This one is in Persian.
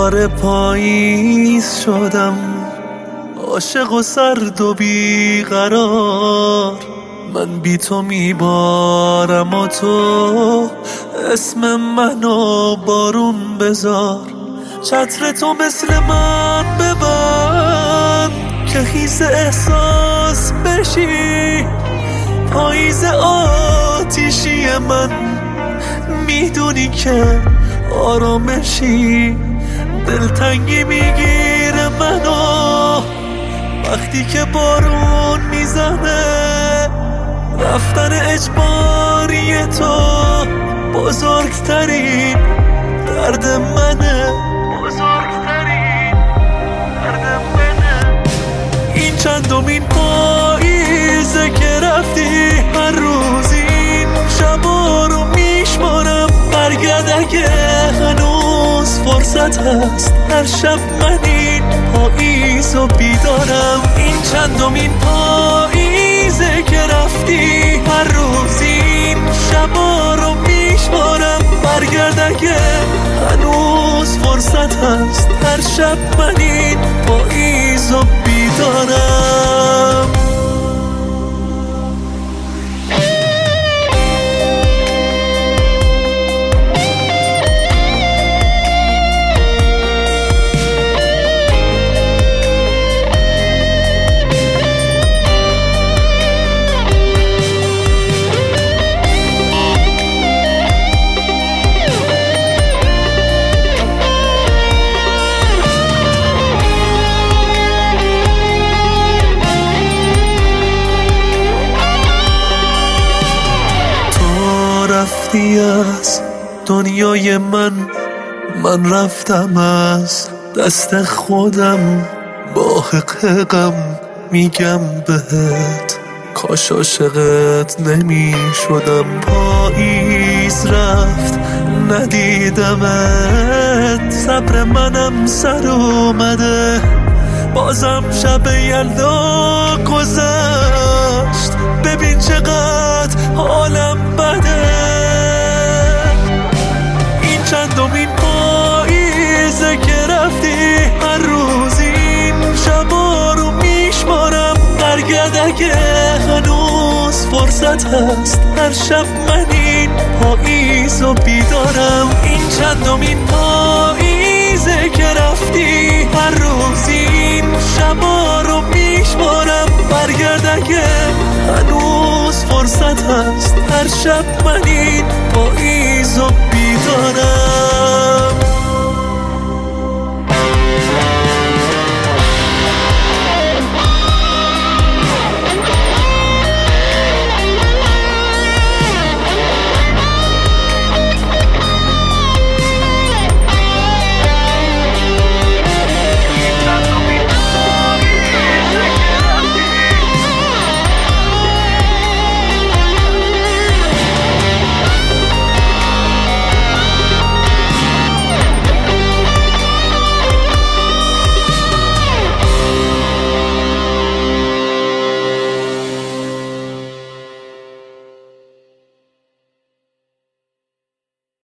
دوباره پاییز شدم، عاشق و سرد و بیقرار. من بی تو میبارم و تو اسم منو بارون بذار. چتر تو مثل من ببند که خیس احساس بشی. پاییز آتیشی من میدونی که آرامشی. دلتنگی میگیره منو وقتی که بارون میزنه. رفتن اجباری تو بزرگترین درد منه، بزرگترین درد منه. این چندمین پاییزه که رفتی، هر روز این شبا رو میشمارم. برگرد اگه هنوز فرصت هست، هر شب من این پاییز رو بیدارم. این چندمین پاییزه که رفتی، هر روز این شبا رو میشمارم. برگرد اگه هنوز فرصت هست، هر شب من این پاییز رو بیدارم. رفتی از دنیای من رفتم از دست خودم. با حقم میگم بهت کاش عاشقت نمی شدم. پاییز رفت ندیدمت، صبر منم سر اومده. بازم شب یلدا گذشت، ببین چقدر حالم بده. این چندمین پاییزه که رفتی، هر روز این شبا رو میشمارم. برگرد اگه هنوز فرصت هست، هر شب من این پاییز رو بیدارم. این چندمین پاییزه که رفتی، هر روز این شبا رو میشمارم. برگرد اگه هنوز فرصت هست، هر شب من این پاییز رو بیدارم.